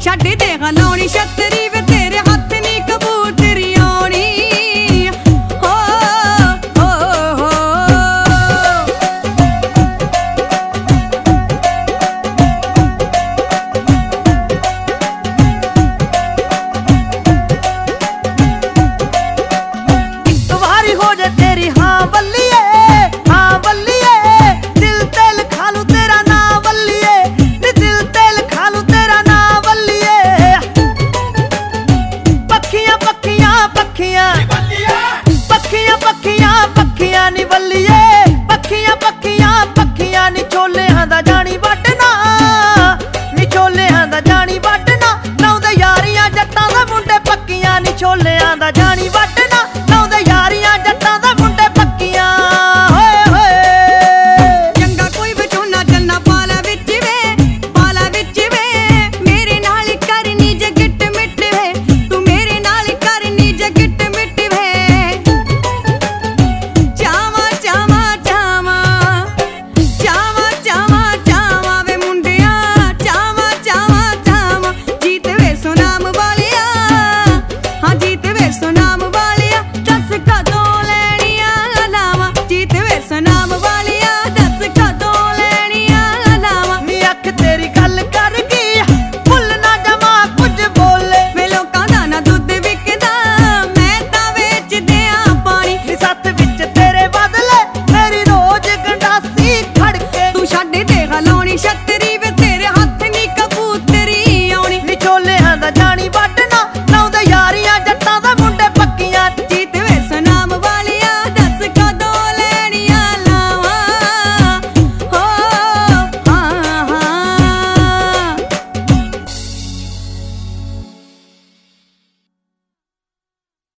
ਛੱਡ ਦੇ ਹਲਾਉਣੀ ਛਤਰੀ ਵੇ ਤੇਰੇ ਹੱਥ ਨੀ ਕਬੂਤਰੀ ਆਉਣੀ ਹੋ ਹੋ ਹੋ ਇੱਕ ਵਾਰੀ ਹੋ ਜੇ ਤੇਰੀ ਹਾਂ ਬੱਲੀਏ ਦਿਲ ਤੇ ਲਿਖਾ ਲੂ ਤੇਰਾ ਨਾਂ ਬੱਲੀਏ ਨੀ ਦਿਲ ਤੇ ਲਿਖਾ ਲੂ ਤੇਰਾ ਨਾਂ ਬੱਲੀਏ ਪੱਖੀਆਂ ਪੱਖੀਆਂ ਪੱਖੀਆਂ ਪੱਖੀਆਂ ਪੱਖੀਆਂ ਪੱਖੀਆਂ ਨੀ ਬੱਲੀਏ ਪੱਖੀਆਂ ਪੱਖੀਆਂ ਪੱਖੀਆਂ ਨੀ ਛੋਲਿਆਂ ਦਾ ਜਾਣੀ ਵੱਢਣਾ ਨੀ ਛੋਲਿਆਂ ਦਾ ਜਾਣੀ ਵੱਢਣਾ ਲਾਉਂਦੇ ਯਾਰੀਆਂ ਜੱਟਾਂ ਦੇ ਮੁੰਡੇ ਪੱਕੀਆਂ ਨੀ ਛੋਲਿਆਂ ਦਾ ਜਾਣੀ ਵੱਢਣਾ ਲਾਉਂਦੇ ਯਾਰੀਆਂ ਜੱਟਾਂ ਦੇ ਮੁੰਡੇ ਪੱਕੀਆਂ ਹੋਏ ਹੋਏ ਚੰਗਾ ਕੋਈ ਬਚੋਨਾ ਚੰਨਾ ਪਾਲਾ ਵਿੱਚ ਵੇ ਮੇਰੇ ਨਾਲ ਕਰਨੀ ਜਗਟ ਮਿੱਟ ਵੇ ਤੂੰ ਮੇਰੇ ਨਾਲ ਕਰਨੀ ਜਗਟ ਮਿੱਟ ਵੇ ਚਾਵਾ ਚਾਵਾ ਚਾਵਾ ਚਾਵਾ ਚਾਵਾ ਚਾਵਾ ਵੇ ਮੁੰਡਿਆ ਚਾਵਾ ਚਾਵਾ ਚਾਵਾ ਜੀਤ ਵੇ ਸੁਨਾਮ ਵਾਲਿਆ ਹਾਂ ਜੀਤ ਵੇ ਸੁਨਾਮ ਵਾਲਿਆ ਦੱਸ ਕਦੋਂ ਲੈਣੀਆਂ ਲਾਵਾਂ ਜੀਤ ਵੇ ਸੁਨਾਮ ਵਾਲਿਆ ਦੱਸ ਕਦੋਂ ਲੈਣੀਆਂ ਲਾਵਾਂ ਨੀ ਅੱਖ ਤੇਰੀ ਗੱਲ ਕਰ ਗਈ ਭੁੱਲ ਨਾ ਜਾਵਾਂ ਕੁਝ ਬੋਲੇ ਵੇ ਲੋਕਾਂ ਦਾ ਨਾ ਦੁੱਧ ਵਿਕਦਾ ਮੈਂ ਤਾਂ ਵੇਚਦੇ ਆ ਪਾਣੀ ਨੀ ਸੱਤ ਵਿੱਚ ਤੇਰੇ ਬਦਲੇ ਮੇਰੀ ਰੋਜ਼ ਗੰਡਾਸੀ ਖੜਕੇ ਤੂੰ ਛੱਡ ਦੇ ਹਲਾਉਣੀ ਛਤਰੀ